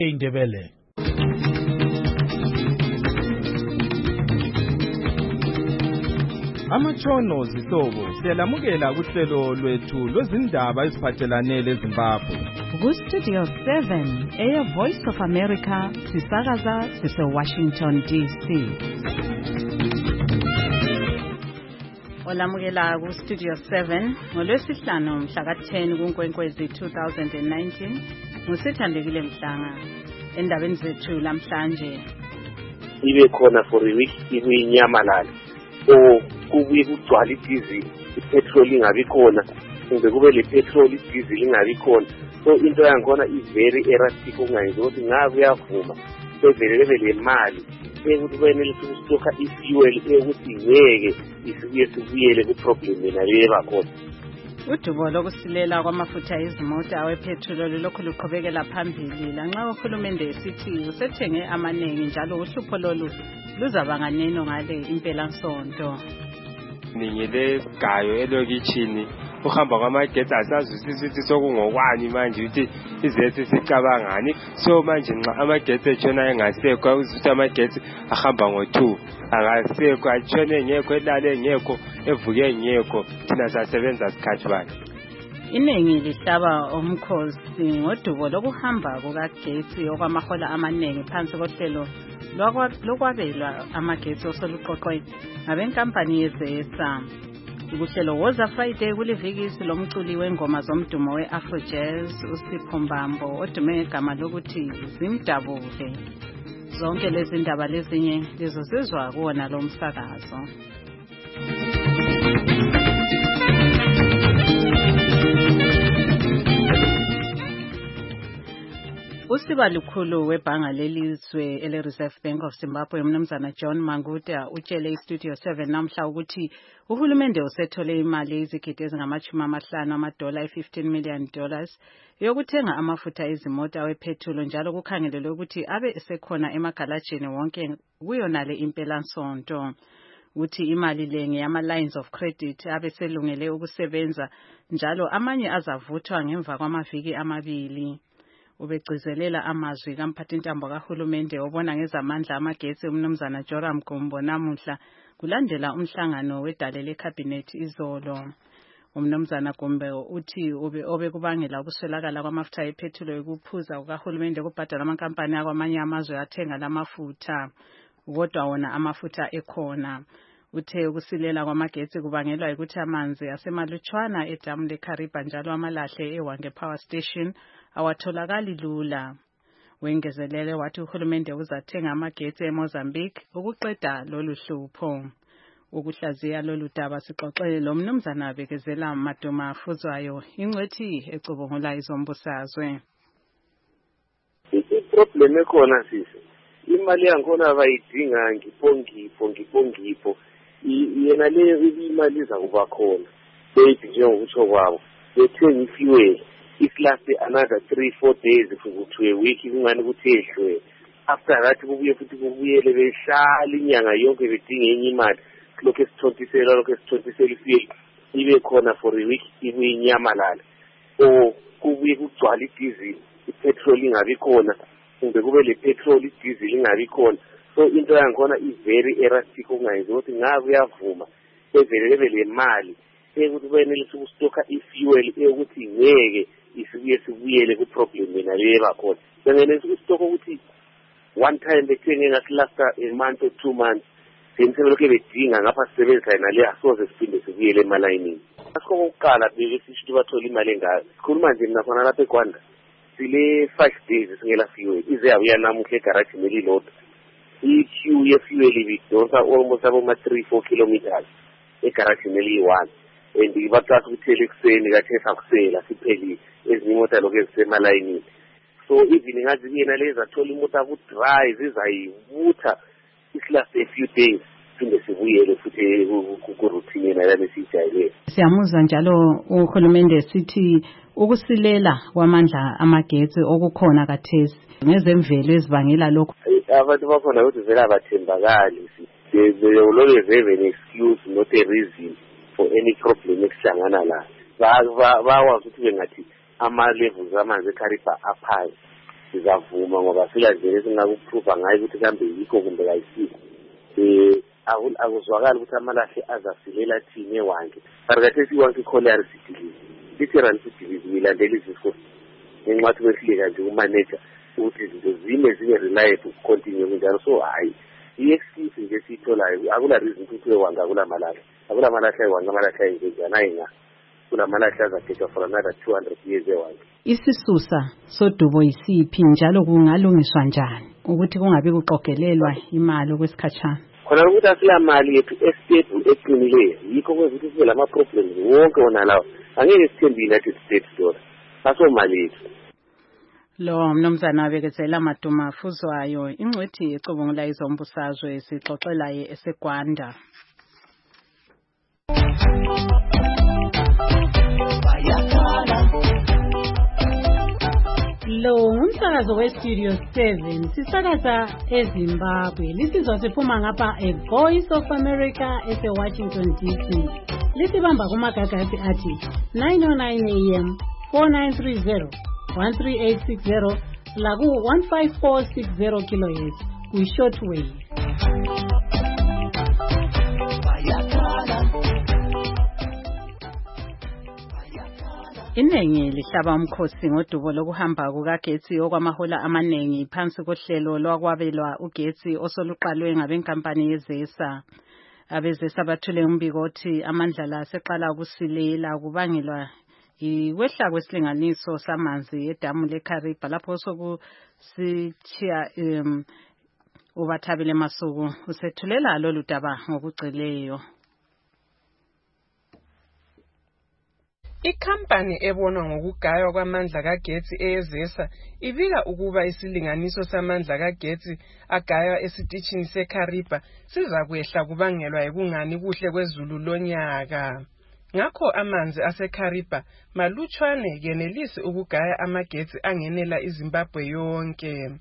eindebele. Amatshono zihlobo siyalamukela kuhlelo lwethu lwezindaba eziphathelane leZimbabwe. Ku-Studio 7 Air Voice of America sisakaza sise-Washington DC. Olamukela ku-Studio 7 ngolwesihlanu mhla ka-10 kuNkwenkwezi 2019 ngusithandekile Mhlanga. Endabeni zethu lamhlanje ibe khona for a week ikuyinyamalala kubuye kugcwala idizili, ipetrol ingabi khona, kumbe kube le petrol idizili ingabi khona. So into yankhona is very erratic, okungayenza ukuthi ngabe uyavuma bevele bebe le mali ukuthi kwenelisa ukustokha i-fuel ukuthi ngeke isibuyele ku-problem yena leba khona. Udubo lokusilela kwamafutha ezimota awepetrol lokhu luqhubekela phambili lanxa uhulumende esithi usethenge amaningi njalo uhlupho lolu luzaba nganeno ngale impelasonto. Ningile gayo elokitshini uhamba kwamagetsi asazwisisa ukuthi sokungokwani manje ukuthi izethu sicabangani. So manje nxa amagetsi etshona engasekho ukuthi amagetsi ahamba ngo2 akasekho atshone engekho elale engekho evuke engekho thina sasebenza sikhathi bani. Iningi lihlaba umkhosi ngodubo lokuhamba kukagetsi okwamahola amaningi phansi kohlelo lokwabelwa amagetsi osoluqoqwe ngabenkampani yezesa. Ukuhlelo Woza Friday kulivikisi lomculi wengoma zomdumo we-Afro-Jazz uSipho Mbambo odume ngegama lokuthi Zimdabule. Zonke lezi ndaba lezinye lizozizwa kuwona lo msakazo. Usiba lukhulu webhanga lelizwe ele-Reserve Bank of Zimbabwe umnumzana John Manguta utshele iStudio 7 namhla ukuthi uhulumende usethole imali ezigidi ezingama-50 amadola $15 million yokuthenga amafutha ezimota awepetrol njalo kukhangelelwe ukuthi abe esekhona emagalajini wonke kuyonale impelasonto. Uthi imali le ngeyama-lines of credit abeselungele ukusebenza njalo amanye azavuthwa ngemva kwamaviki amabili. Ubegcizelela amazwi kamphathintambo kahulumende obona ngezamandla amagetsi umnumzana Joram Gumbo namuhla kulandela umhlangano wedale lekhabhinethi izolo. Umnumzana Gumbo uthi obekubangela ukuswelakala kwamafutha epetrol ukuphuza kukahulumende kubhadala amankampani akwamanye amazwe athenga lamafutha kodwa wona amafutha ekhona. Uthe ukusilela kwamagetsi kubangelwa ukuthi amanzi asemalutshwana edamu leKariba njalo amalahle eWange Power Station awatholakali lula. Wengezelele wathi uhulumende uzathenga amagetsi eMozambique ukuqeda lolu hlupho. Ukuhlaziya lolu daba sixoxele lo mnumzana bekezela Maduma afuzwayo ingcwethi ecubungula izombusazwe. Iproblem ekhona sisi imali yankhona bayidinga ngipho yena le imali zakuba khona bethi njengokutsho kwabo bethenga ifuel if last another 3-4 days to a week kungani ukuthi ehlwe after that kubuyele behlala inyanga yonke bedinga enye imali lokho esithontisela ifuel ibe khona for a week ikuyinyamalala kubuye kugcwala idizili ipetrol ingabi khona kumbe kube le petrol idizili ingabi khona. So into yankhona is very erratic, okungayenza ukuthi ngabe uyavuma bevele bebe le mali ukuthi kwenelisa ukustokha i-fuel ukuthi ngeke isibuyele ku-problem yena leba khona. Bengenelisa ukustokha ukuthi one time bethenge ngathi last a month or 2 months then sebelokhu bedinga ngapha sisebenzisa yena le asoze siphinde sibuyele emalayinini. Asikho kokuqala besisho ukuthi bathola imali engayo. Sikhuluma nje mina khona lapha eGwanda sile 5 days singela fuel ize yabuya namuhla egarage elilodwa. I-queue ye-fuel ibidonsa almost aboma 3-4 kilometers egarage eliyi-1 and baqasa ukuthela ekuseni kathesa kusela siphelile ezinye imota lokhu ezisemalayinini. So even ngathi yena leza thola imota ku-dry zizayivutha isilast a few days phinde sibuyele futhi ku-routine yena lana esiyijayele. Siyamuzwa njalo uhulumende sithi ukusilela kwamandla amagetsi okukhona kathesi ngezemvelo ezibangela lokho. Abantu bakhona ukuthi vele abathembakali. They will always have an excuse, not a reason for any problem esihlangana la. Bawazi ukuthi bengathi ama-levels amanzi eKariba aphansi. sizavuma ngoba silandele esingakuprova ngayo ukuthi kambe yikho kumbe kayisiko. Akuzwakala ukuthi amalahle azasilela thini ewanke. Kathi iwanke iColera sidilize. Literal sidilize ilandela izisiko. Ngenxa kwehlika nje umanager ukuthi izinto zime reliable continue njalo. So hayi i-excuse nje sitholayo akula reason ukuthi wanga kula malahle. Akula malahle wanga malahle njengana ayinga. Kula malahle azathetha for another 200 years ewanke. Isisusa sodubo yisiphi njalo kungalungiswa njani ukuthi kungabi kuqogelelwa imali okwesikhatshana? Khona ukuthi asila mali yethu estable eqinileyo yikho kwezuthi sibe lama problems wonke wona lawo angeke sithembe United States dollar aso mali yethu. Lo mnumzana abekezela Maduma afuzwayo ingcwethi ecubungula izombusazwe sixoxelaye eseGwanda. Lo umsakazo weStudio 7 sisakaza eZimbabwe lisizwa siphuma ngapha eVoice of America eseWashington DC. Lisibamba kumagagasi athi 909 AM 4930 13860 laku 15460 kHz kwi-shortwave. Inengi lihlaba umkhosi ngodubo lokuhamba kukagetsi okwamahola amaningi phansi kohlelo lwakwabelwa ugetsi osoluqalwe ngabenkampani yeZESA. AbeZESA bathule umbiko othi amandla la seqala ukusilela kubangelwa ikwehla kwesilinganiso samanzi edamu leKariba lapho sokusithiya ubathabile Masuku usethulela lolu daba ngokugcileyo. Ikhampani ebona ngokugaywa kwamandla kagetsi eyeZESA ibika ukuba isilinganiso samandla kagetsi agaywa esitishini seKariba sizakwehla kubangelwa yikungani kuhle kwezulu lonyaka. Ngakho amanzi aseKariba malutshwane kenelisi ukugaya amagetsi angenela iZimbabwe yonke.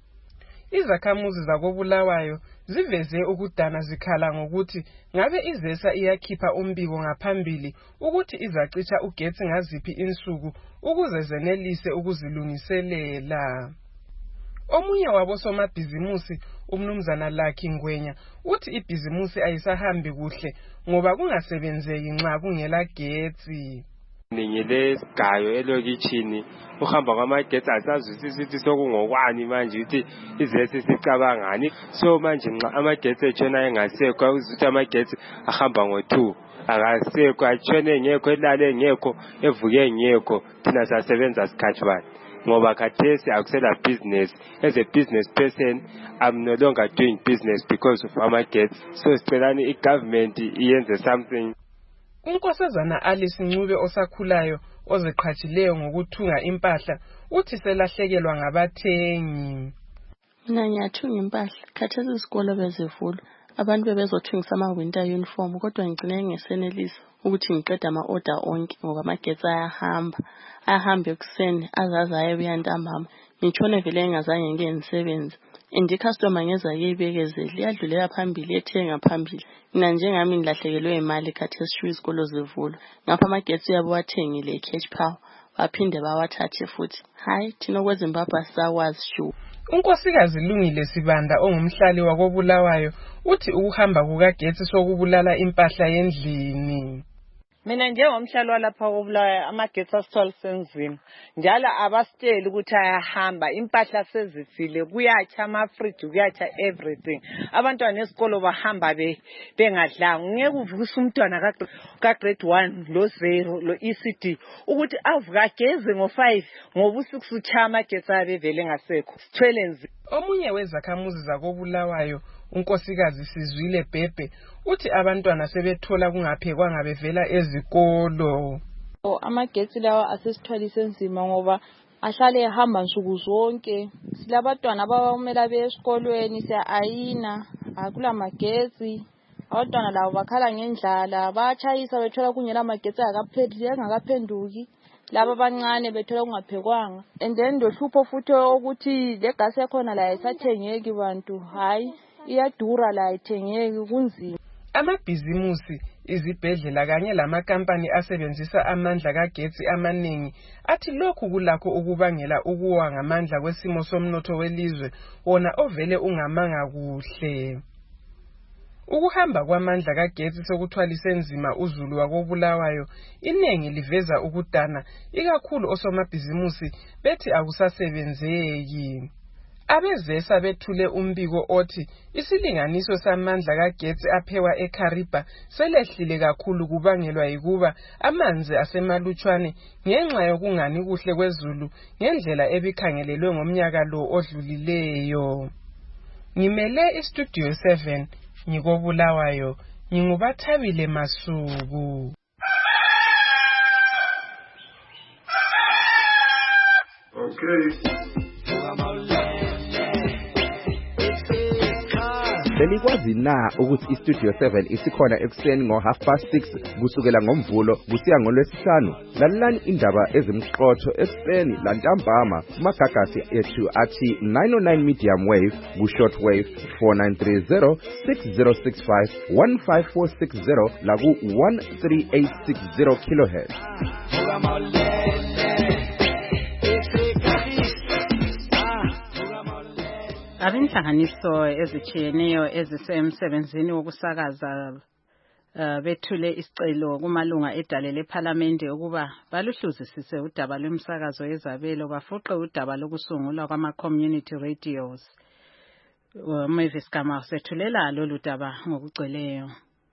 Izakhamuzi zakobulawayo ziveze ukudana zikhala ngokuthi ngabe iZESA iyakhipha umbiko ngaphambili ukuthi izacitsha ugetsi ngaziphi insuku ukuze zenelise ukuzilungiselela. Omunye wabosomabhizimusi umnumzana Lucky Ngwenya uthi ibhizimusi ayisahambi kuhle ngoba kungasebenzeki nxa kungela getsi. Ningilesigayo elokitshini uhamba kwamagetsi asazwisisa ukuthi sokungokwani manje ukuthi iZESA sicabangani. So manje nxa amagetsi etshona engasekho ukuthi amagetsi ahamba ngo2 akasekho atshone ngekho elale ngekho evuke ngekho thina sasebenza sikhathi bani ngoba khathesi akusela business. As a business person I'm no longer doing business because of amagetsi. So sicelani igovernment iyenze something. Unkosazana Alice Ncube osakhulayo oziqhathileyo ngokuthunga impahla uthi selahlekelwa ngabathengi. Mina ngiyathunga impahla khathesi isikolo bezivulwa abantu bebezothungisa ama-winter uniform kodwa ngigcine ngesenelisa ukuthi ngiqede ama-order onke ngoba amagetsi ayahamba ekuseni azaza ayebuya ntambama ngitshone vele engazange ngike ngisebenze. Customer ngeza yibekezeli iyadlulela phambili ethenga phambili. Mina njengami ngilahlekelwe imali khathesi isikolo zivulwa ngapha amagetsi yabo wathengile cash power baphinde bawathathe futhi. Hayi thina kweZimbabwe sawazi shu. Unkosikazi Lungile Sibanda ongumhlali wakobulawayo uthi ukuhamba kukagetsi sokubulala impahla yendlini. Mina njengomhlali walapha kobulawayo amagetsi asithola senzima njalo abasitsheli ukuthi ayahamba impahla sezifile kuyatsha amafridge kuyatsha everything. Abantwana esikolo bahamba bengadlanga ngeke uvukise umntwana ka grade 1 lo 0 lo ECD ukuthi avuka geze ngo5 ngoba u6 ucha amagetsi abevele ngasekho sithwele nzima. Omunye wezakhamuzi zakobulawayo unkosikazi Sizwile Bhebhe uthi abantwana sebethola kungaphekwanga bevela ezikolo. Amagetsi lawa asesithwalise nzima ngoba ahlale ehamba nsuku zonke. Silabantwana abawumela beesikolweni ayina akula magetsi. Abantwana labo bakhala ngendlala bayachayisa bethola kungela magetsi angakaphenduki. Laba abancane bethola kungaphekwanga. And then ndohlupho futhi ukuthi le gas yakhona la isathengeki bantu hayi iyadura la ithengeki kunzima. Amabhizimusi izibhedlela kanye lamakampani asebenzisa amandla kagetsi amaningi athi lokhu kulakho ukubangela ukuwa ngamandla kwesimo somnotho welizwe wona ovele ungamanga kuhle. Ukuhamba kwamandla kagetsi sokuthwalise nzima uzulu wakobulawayo inengi liveza ukudana ikakhulu osomabhizimusi bethi akusasebenzeki. Abezesa bethule umbiko othi isilinganiso samandla kagetsi aphewa eKariba selehlile kakhulu kubangelwa yikuba amanzi asemalutshwane ngenxa yokungani kuhle kwezulu ngendlela ebikhangelelwe ngomnyaka lo odlulileyo. Ngimele iStudio 7 ngikobulawayo ngingubathabile Masuku. Okay. Belikwazi na ukuthi iStudio 7 isikhona ekuseni ngo6:30 kusukela ngoMvulo kusiya ngoLwesihlanu. Lalelani indaba ezimqotho ekuseni lantambama kumagagasi ethu athi 909 medium wave ku-short wave 4930 6065 15460 la ku-13860 kHz. Abinhlanganiso ezitshiyeneyo ezisemsebenzini wokusakaza bethule isicelo kumalunga edale lePhalamende ukuba baluhluzisise udaba lwemsakazo yezabelo bafuqe udaba lokusungulwa kwama-community radios. Mavis Gama sethulela lolu daba ngokugcweleyo.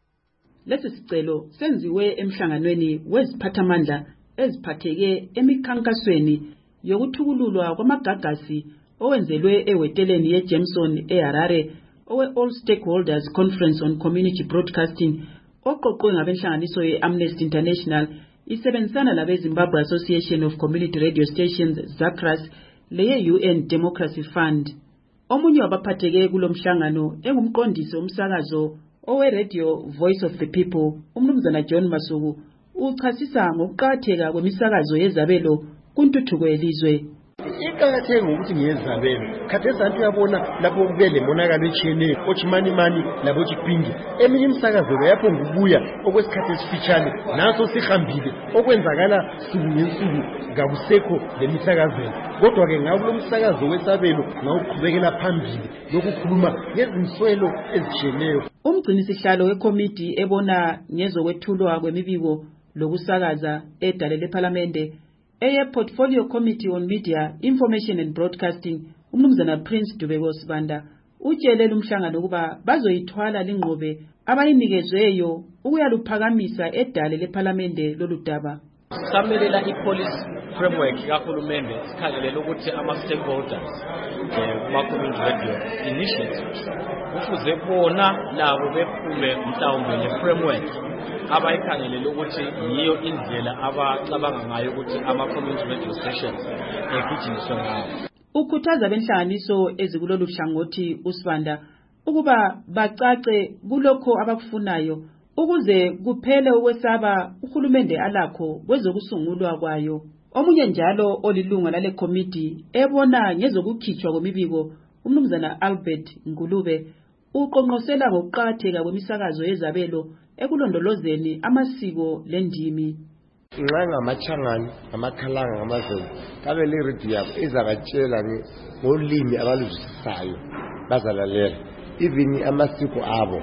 Lesi sicelo senziwe emhlanganweni weziphathamandla eziphatheke emikhankasweni yokuthukululwa kwamagagasi owenzelwe eweteleni yeJameson eHarare owe-All Stakeholders Conference on Community Broadcasting oqoqwe ngabenhlanganiso ye-Amnesty International isebenzisana labe-Zimbabwe Association of Community Radio Stations ZACRAS leye-UN Democracy Fund. Omunye wabaphatheke kulo mhlangano engumqondisi womsakazo owe-Radio Voice of the People umnumzana John Masuku uchasisa ngokuqakatheka kwemisakazo yezabelo kuntuthuko yelizwe. Iqakatheke ngokuthi ngiyezabelo khathesi abantu uyabona lapho kubele monakalo etshiyeneyo ochimani mani labo chipingi eminye imsakazo yapho ngubuya okwesikhathi esifitshane naso sihambile okwenzakala suku ngensuku ngakusekho lemisakazweni kodwa ke ngakulo msakazo wesabelo ngawuqhubekela phambili lokukhuluma ngezinswelo ezitshiyeneyo. Umgcinisihlalo wekomiti ebona ngezokwethulwa kwemibiko lokusakaza edale lePhalamende Portfolio Committee on Media, Information and Broadcasting, umnumzana Prince Dubeko Sibanda, utshele lumhlangano ukuba bazoyithwala lingqobe abayinikezweyo ukuyaluphakamisa edale lePhalamende lolu daba. Samelela ipolicy framework kahulumende sikhangelela ukuthi ama-stakeholders kuma-community radio initiatives kufuze bona labo bephume mhlawumbe le-framework abayikhangelela ukuthi yiyo indlela abacabanga ngayo ukuthi ama-community radio stations egijinyiswe ngayo. Ukhuthaza benhlanganiso ezikulolu hlangothi uSibanda ukuba bacace kulokho abakufunayo ukuze kuphele ukwesaba uhulumende alakho kwezokusungulwa kwayo. Omunye njalo olilunga lale committee ebona ngezokukhitshwa kwemibiko umnumzana Albert Ngulube uqonqosela ngokuqakatheka kwemisakazo yezabelo ekulondolozeni amasiko lendimi. Nxa ngamachangani amakhalanga ngamazulu kabe le radio yabo izabatshela ngolimi abaluzisisayo bazalalela even amasiko abo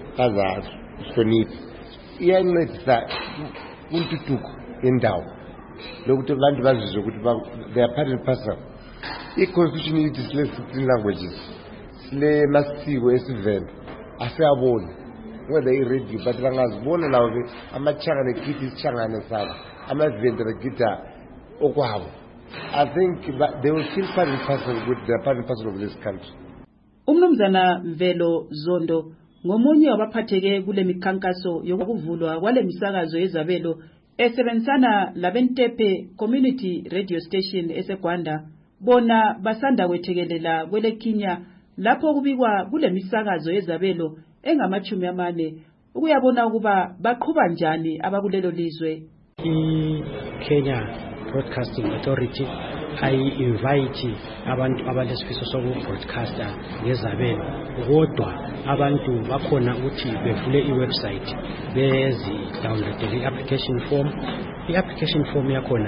bazahlonipha iyancedisa kuntuthuko yendawo lokuthi abantu bazizwe ukuthi they are part and parcel. I-constitution ithi sile 16 languages sile masiko esivenda asiyabona whether i-radio but bangazibona lawo amachangane ekhithi isishangane sabo amavenda begida okwabo. I think they will feel part and parcel with the part and parcel of this country. Umnumzana Velo Zondo ngomunye wabaphatheke kule mikhankaso yokuvulwa kwale misakazo yezabelo esebenzisana labentepe community radio station eseGwanda bona basanda kwethekelela kwelekinya lapho kubikwa kule misakazo yezabelo engamachumi amane ukuyabona ukuba baqhuba njani abakulelo lizwe. Kenya Broadcasting Authority ayi-invite abantu abalesifiso soku-broadcaster ngezabelo kodwa abantu bakhona ukuthi bevule i-website bezi-downloadele i-application form. I-application form yakhona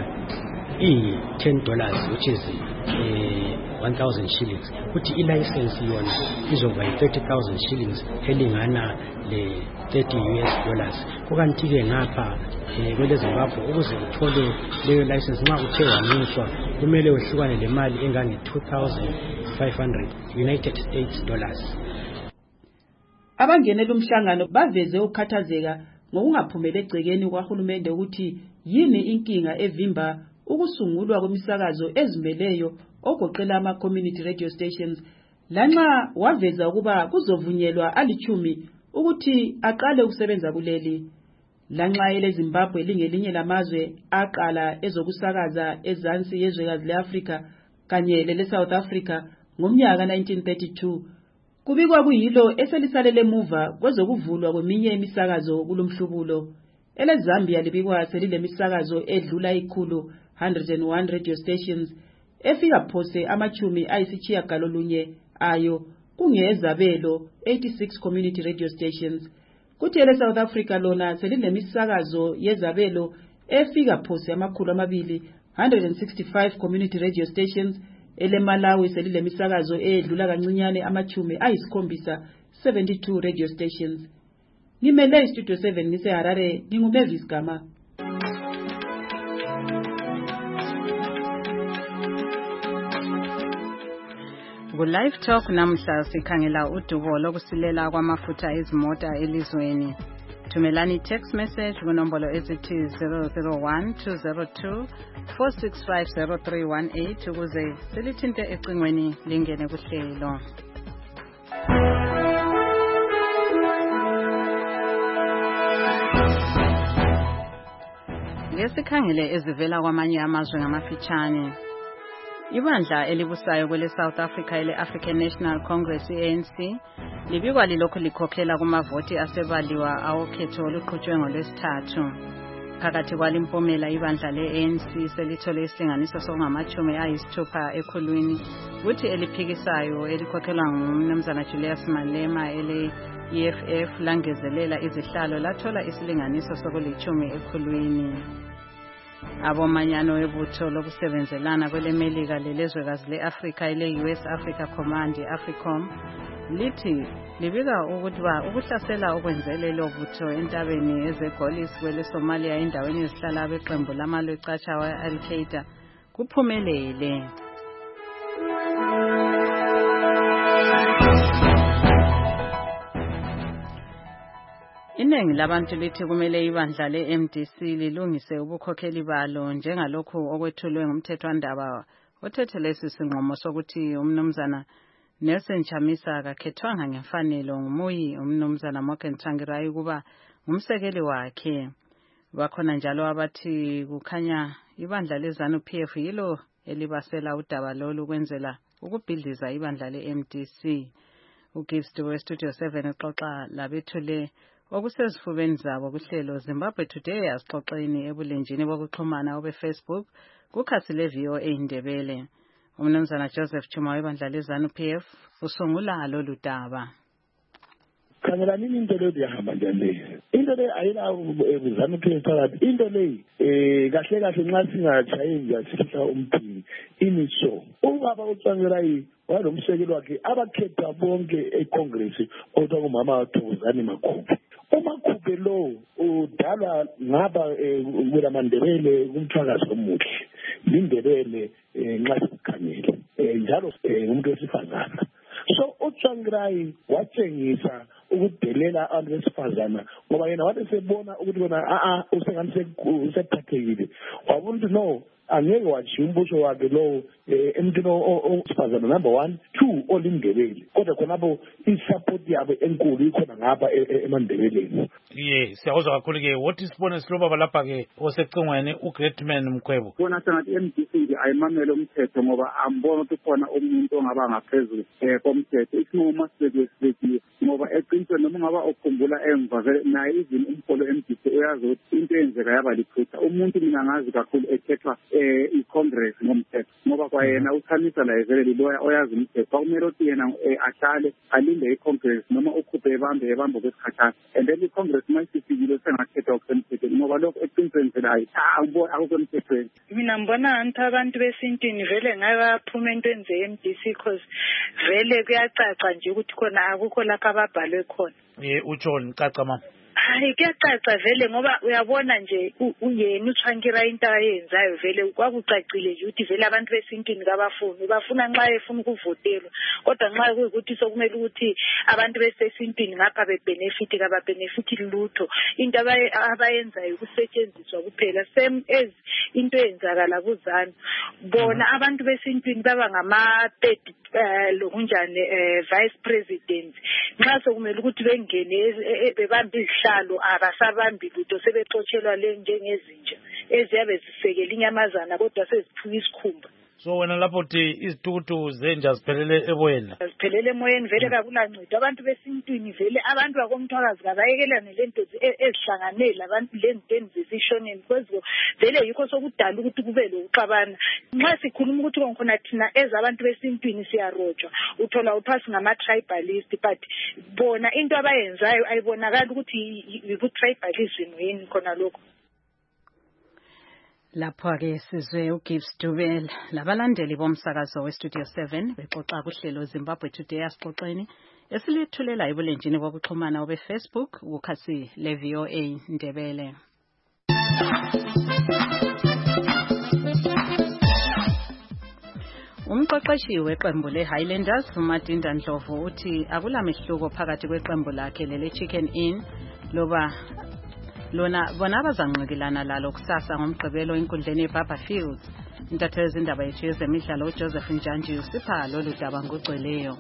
$10 which is 1,000 shillings. Ukuthi i-license yona izoba yi-30,000 shillings elingana le$30. Kukanti-ke ngapha kwele Zimbabwe ukuze uthole leyo license nxa uthe wamiswa kumele wehlukane le mali engange-2,500 United States dollars. Abangenela umhlangano baveze ukukhathazeka ngokungaphumeleli egcekeni kwahulumende ukuthi yini inkinga evimba ukusungulwa kwemisakazo ezimeleyo ogoqela ama-community radio stations, lanxa waveza ukuba kuzovunyelwa ali10 ukuthi aqale ukusebenza kuleli. Lanxa eleZimbabwe lingelinye lamazwe aqala ezokusakaza ezansi yezwekazi le-Afrika kanye lele-South Africa ngomnyaka 1932, kubikwa kuyilo eselisalele emuva kwezokuvulwa kweminye imisakazo kulomhlubulo. EleZambia libikwa selilemisakazo edlula 101 radio stations efika phose ama-90 ayo kungezabelo 86 community radio stations. Kuthi ele-South Africa lona selilemisakazo yezabelo efika phose ama-265 community radio stations. EleMalawi selilemisakazo edlula kancinyane ama-70 72 radio stations. Ngimele Studio 7 ngiseHarare, nginguMavis Gama. Ku-Live Talk namhla sikhangela udubo lokusilela kwamafutha ezimota elizweni. Thumelani text message kunombolo ezithi 001-202-465-0318 ukuze silithinte ecingweni lingene kuhlelo. Ngesikhangele ezivela kwamanye amazwe ngamafitshane. Ibandla elibusayo kwele South Africa ele-African National Congress ANC libikwa lilokhu likhokhela kumavoti asebaliwa awokhetho oluqhutshwe ngolwesithathu. Phakathi kwalimpumela ibandla le-ANC selithole isilinganiso sokungama-60 ekhulwini, kuthi eliphikisayo elikhokhelwa ngumnumzana Julius Malema ele-EFF langezelela izihlalo lathola isilinganiso sokuli-10 ekhulwini. Abomanyano webutho lokusebenzelana kweleMelika lelezwekazi le-Afrika ele-US Africa Command i-AFRICOM lithi libika ukuthi ukuhlasela okwenzele lo butho entabeni ezeGolis kwele Somalia endaweni ezihlala abeqembu lamalwecatsha we-Al-Qaeda kuphumelele. Iningi labantu lithi kumele ibandla le-MDC lilungise ubukhokheli balo njengalokhu okwethulwe ngumthethwandaba othethelesi sinqumo sokuthi umnumzana Nelson Chamisa akakhethwanga ngemfanelo ngumuyi umnumzana Morgan Tsvangirai kuba ngumsekeli wakhe. Bakhona njalo abathi kukhanya ibandla leZANU-PF yilo elibasela udaba lolu kwenzela ukubhidliza ibandla le-MDC. uGibbs we-Studio 7 uxoxa labethule okusezifubeni zabo kuhlelo Zimbabwe Today asixoxeni ebulenjini bokuxhumana obeFacebook kukhasi le-VOA Indebele. Umnumzana Joseph Chuma webandla leZANU-PF usungula lolu daba. Khangela nini into le yahamba njani? Into le ayina uZANU-PF phakathi. Into le kahle kahle nxa singatshayi sifihla umphini inisho. Ubaba uTsvangirai walomsekeli wakhe abakhetha bonke eCongress kodwa kumama Thokozani Makhuphe. uMakhuphe lo udalwa ngaba kulamandebele kumthakazi omuhle. Indebele nxa sikhangele njalo umuntu wesifazana. So uTsvangirai watshengisa ukudelela abantu besifazana ngoba yena wathi sebona ukuthi bona usengani usephathekile. Wabona ukuthi no angeke wathi umbuso wakhe lo emntwini osifazana number 1 2 olindebele kodwa khonapho isupport yabo enkulu ikhona ngapha emandebeleni. Siyawuzwa kakhulu ke what isibone silobaba lapha ke osecingweni uGreatman Mkhwebo. Bona sengathi MDC nje ayimamele umthetho ngoba ambona ukuthi khona umuntu ongaba ngaphezulu komthetho isinqumo sibekwe ngoba eqinisweni noma ngaba ukukhumbula emva naye izini umholo MDC uyazi ukuthi into eyenzeka yaba liphutha. Umuntu mina ngazi kakhulu ekhethwa i-Congress ngomthetho ngoba kwayena uthamisa la vele liloya oyazi umthetho akumele ukuthi yena ahlale alinde i-Congress noma ukhuphe ebambe kwesikhathana and then i-Congress mayisifikile sengakhethwa okusemthethweni ngoba lokho eqinisweni vele akukho emthethweni. Mina ngibona ngathi abantu besintwini vele ngabaphuma entweni ze-MDC because vele kuyacaca nje ukuthi khona akukho lapha ababhalwe khona. Utsho caca mama. Hayi kuyacaca vele ngoba uyabona nje uyena uTrankira into ayenzayo vele kwakucacile nje ukuthi vele abantu besintwini bafuna nxa efuna ukuvotelwa kodwa nxa kuyikuthi sokumele ukuthi abantu besesintwini ngapha bebenefit kababenefit lutho into abayenzayo ukusetshenziswa kuphela same as into eyenzakala kuZanu bona abantu besintwini baba ngama 30 lokunjani vice president nxa sokumele ukuthi bengene bebambe izihlalo abasabambi lutho sebexotshelwa le njengezinja eziyabe zisekela inyamazana kodwa seziphuka isikhumba. So wena lapho uthi izitukutu zenja ziphelele emoyeni. Ziphelele emoyeni vele kakulancedo abantu besintwini vele abantu bakomthwakazi kabayekelane lento ezihlanganele abantu lentweni zisishoneni because vele yikho sokudala ukuthi kube lokuxabana. Nxa sikhuluma ukuthi khona thina ezabantu besintwini siyarojwa uthola uphasi ngama-tribalist but bona into abayenzayo ayibonakala ukuthi yiku-tribalism yini khona lokho. Lapho-ke sizwe uGibbs Dubela labalandeli bomsakazo weStudio 7 bexoxa kuhlelo Zimbabwe Today asixoxeni esilethulela ebulenjini bokuxhumana obeFacebook ukukhasi le-VOA Ndebele. Umqeqeshi weqembu le-Highlanders uMatinda Ndlovu uthi akulamehluko phakathi kweqembu lakhe lele-Chicken Inn lona bona abazanqikilana lalo kusasa ngomgqibelo enkundleni eBarber Fields. Intatheli zindaba yethu yezemidlalo uJoseph Njanji usipha lolu daba ngogcweleyo.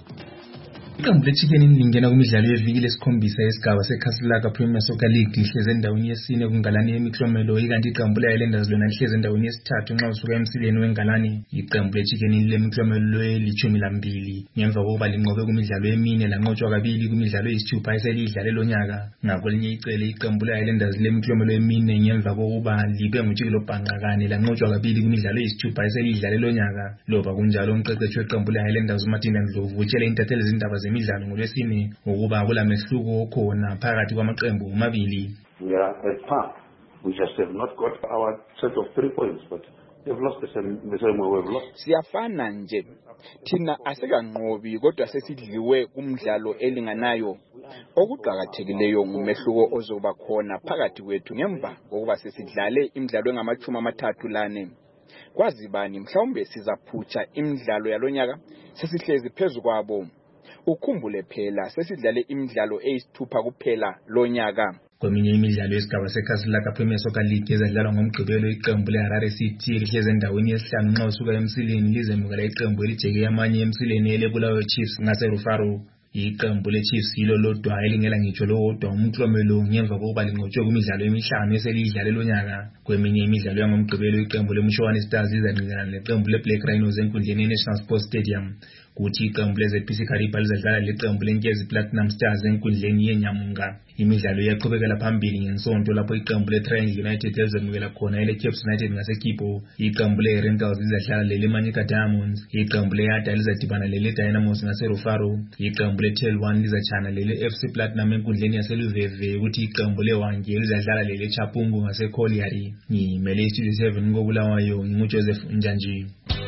Iqembu le-Chicken Inn lingena kumidlalo yeviki lesikhombisa yesigaba seKhasilaka Premier Soccer League lihleze endaweni yesine kungalani yemiklomelo ikanti iqembu le-Highlanders lona lihleze endaweni yesithathu nxa usuka emsileni wengalani. Iqembu le-Chicken Inn lemiklomelo le-12 ngemva kokuba linqobe kumidlalo emine lanqotshwa kabili kumidlalo eyisithupha eselidlale lonyaka. Ngakolinye icele iqembu le-Highlanders lemiklomelo emine ngemva kokuba libe ngutshikilobhanqa kane lanqotshwa kabili kumidlalo eyisithupha eselidlale lonyaka. Loba kunjalo umqeqeshi weqembu le-Highlanders uMatinda Ndlovu utshele intatheli zindaba zemidlalo ngolwesine ukuba kulamehluko okhona phakathi kwamaqembu amabili. We are at par. We just have not got our set of 3 points, but they've lost the same way we've lost. Siyafana nje. Thina asikanqobi kodwa sesidliwe kumdlalo elinganayo. Okuqhakathekileyo ngumehluko ozoba khona phakathi kwethu ngemva kokuba sesidlale imidlalo engama-30 lane. Kwazi bani mhlawumbe sizaphutsha imidlalo yalonyaka sesihlezi phezu kwabo. Ukhumbule phela sesidlale imidlalo eyisithupha kuphela lonyaka. Kweminye imidlalo yesigaba seKhasilaka Premier Soccer League ezadlalwa ngomgqibelo iqembu leHarare City lihleze endaweni yesihlanu nxa usuka emsileni lizemukela iqembu elijeke amanye emsileni eleBulawayo Chiefs ngaseRufaro. Iqembu leChiefs yilo lodwa elingela ngitsho lodwa umklomelo ngemva kokuba linqotshwe kumidlalo emihlanu eselidlale lonyaka. Kweminye imidlalo yangomgqibelo iqembu leMshowane Stars lizanikana leqembu leBlack Rhinos enkundleni yeNational Sports Stadium. Kuthi iqembu leZPC Kariba lizadlala leqembu leNkezi Platinum Stars enkundleni yeNyamunga. Imidlalo iyaqhubekela phambili ngesonto lapho iqembu leTriangle United lizamukela khona leCaps United ngaseKipo. Iqembu leRentals lizadlala leManyika Diamonds. Iqembu leYada lizadibana leDynamos ngaseRufaro. Iqembu leTel1 lizachana leFC Platinum enkundleni yaseLuveve ukuthi iqembu leWange lizadlala leChapungu ngaseColiari. Ngimele iStudio 7 ngoBulawayo nginguJoseph Njanji.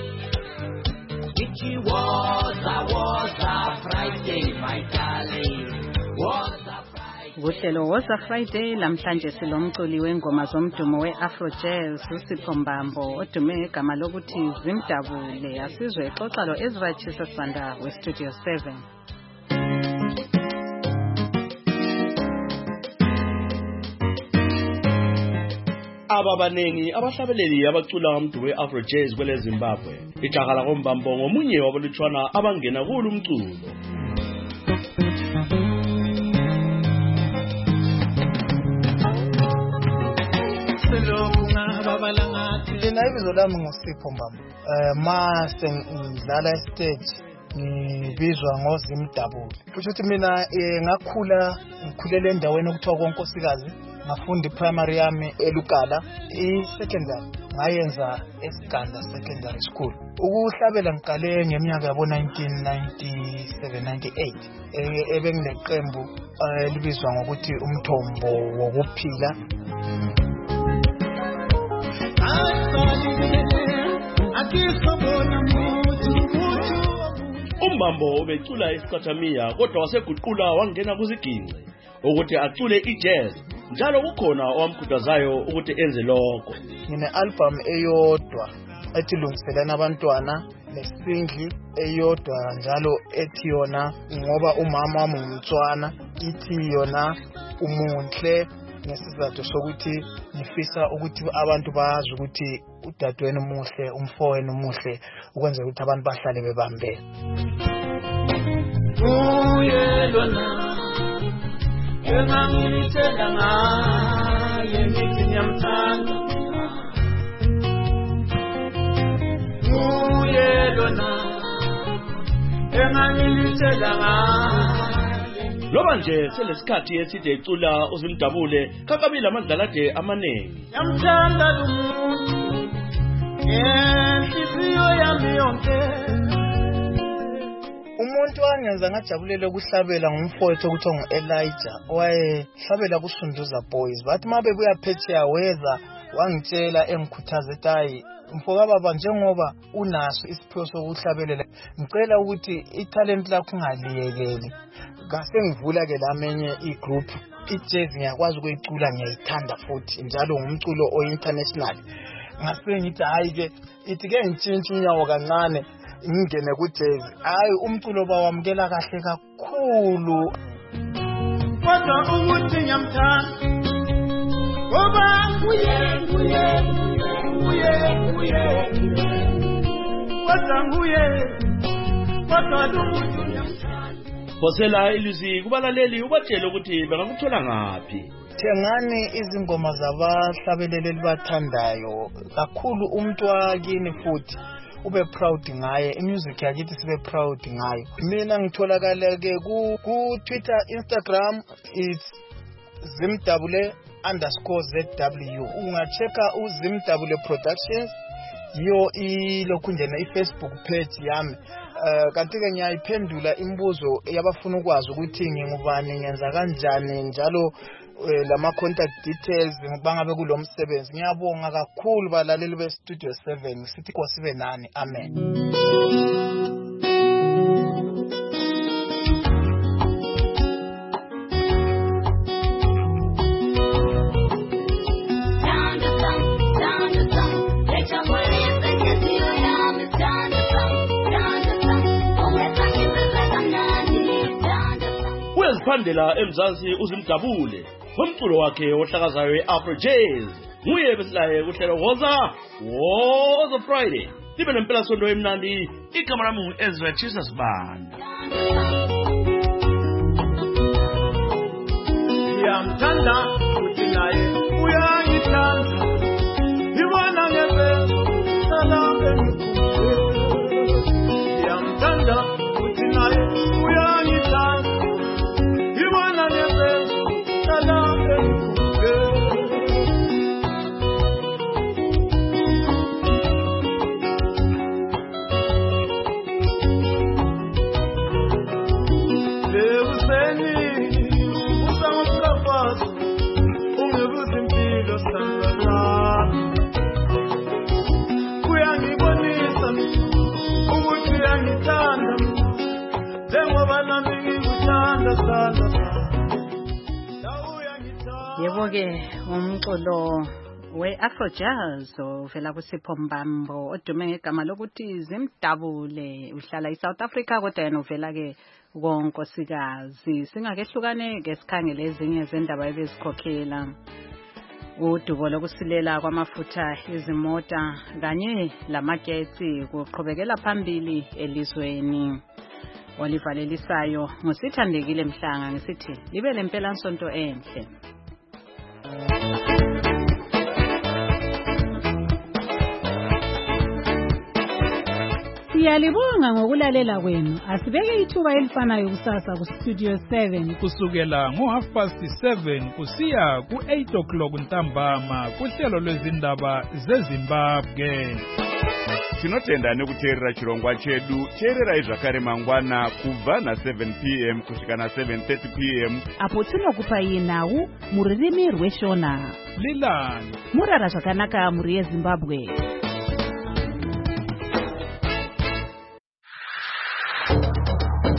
It was a Friday, my darling. Kuhlelo was a Friday lamhlanje silomculi wengoma zomdumo weAfro Jazz uSipho Mbambo odume igama lokuthi Zimdabule asizwe exoxa lo Ezra Chisasanda weStudio 7. Ababanengi abahlabeleli abacula umdumo weAfro Jazz kwele Zimbabwe ijaha la koMbambo ngomunye wabalutshwana abangena kulo umculo. Mina ibizo lami nguSipho Mbambo. Mase ngidlala stage ngibizwa ngoZimdabule. Kusho ukuthi mina ngakhulele endaweni okuthiwa koNkosikazi ngafunda primary yami eLugala, i-secondary ngayenza eSiganda Secondary School. Ukuhlabela ngiqale ngeminyaka yabo 1997-98 ebengineqembu libizwa ngokuthi umthombo wokuphila. Umbambo ubecula isiqathamiya kodwa waseguqula wangena kuziginci ukuthi acule ijazz. Njalo kukhona owamkhuthazayo ukuthi enze lokho. Ngine-album eyodwa ethi lungiselana abantwana, nesingli eyodwa njalo ethi yona ngoba umama wami ngumTswana, ithi yona umunhle, ngesizathu sokuthi ngifisa ukuthi abantu bazi ukuthi udadewenu umuhle, umfowenu umuhle, ukwenza ukuthi abantu bahlale bebambene. Engangilitshela ngaye ngithi ngiyamthanda, nguye lona engangilitshela ngaye. Loba nje selesikhathi eside ecula uZimdabule kakabili amadlalade amanengi. Ngiyamthanda lo muntu ngenhliziyo yami yonke. Umuntu wangenza ngajabulele ukuhlabela ngumfowethu okuthiwa ngu-Elijah owayehlabela kuSunduza Boys. Bathi uma bebuya phetsheya weza wangitshela engikhuthaza ethi hayi mfoka baba, njengoba unaso isiphiwo sokuhlabelela, ngicela ukuthi italent lakho ungaliyekeli. Ngase ngivula-ke lamenye igroup, ijazz ngiyakwazi ukuyicula, ngiyayithanda futhi njalo ngumculo o-international. Ngase ngithi hayi-ke ithi-ke ngitshintshe unyawo kancane ngingene kujazz. Hayi umculo bawamukela kahle kakhulu. Kodwa ukuthi ngiyamthanda ngoba nguye kodwa nguye, kodwa lo muntu ngiyamthanda. Phosela ilizwi kubalaleli ubatshele ukuthi bangakuthola ngaphi. Thengani izingoma zabahlabeleli bathandayo kakhulu, umuntu wakini futhi ube proud ngaye, imusic yakithi sibe proud ngayo. Mina ngitholakala ke ku Twitter, Instagram, it's Zimdabule_ZW. Ungacheka uZimdabule Productions, yo ilokhu njena iFacebook page yami. Kanti ke ngiyayiphendula imibuzo yabafuna ukwazi ukuthi ngingubani, ngenza kanjani, njalo lama contact details bangabe kulomsebenzi. Ngiyabonga kakhulu balaleli be Studio 7, sithi kosibe nani. Amen. Uyaziphandela eMzansi uZimdabule ngomculo wakhe ohlakazayo we-Afro Jazz. Nguye besilaye kuhlelo Woza Friday. Libe nempela sonto emnandi. Igama lami ngu-Ezra Chisa Sibanda. Ngiyamthanda futhi naye uyangithanda, ngibona ngempela salame ngikukhulekile. Ngiyamthanda futhi naye uyangithanda, ngibona ngempela salame Yebo-ke umculo we-Afro Jazz ovela kuSipho Mbambo odume ngegama lokuthi Zimdabule, uhlala eSouth Africa kodwa yena uvela-ke konkosikazi. Singakehlukane-ke sikhangele ezinye zendaba ebezikhokhela. Udubo lokusilela kwamafutha ezimota kanye lamagetsi kuqhubekela phambili elizweni. Olivalelisayo ngusithandekile Mhlanga ngisithi libe lempela nsonto enhle. Siyalibonga ngokulalela kwenu. Asibeke ithuba elifanayo kusasa ku Studio 7 kusukela ngo7:30 kusiya ku8 ntambama kuhlelo lwezindaba zeZimbabwe. Tinotenda nekuteerera chirongwa chedu. Teererai zvakare mangwana kubva na7 p.m. kusvika na7:30 p.m. apo tinokupai nhau mururimi rweshona. Lilani murara zvakanaka muri yeZimbabwe.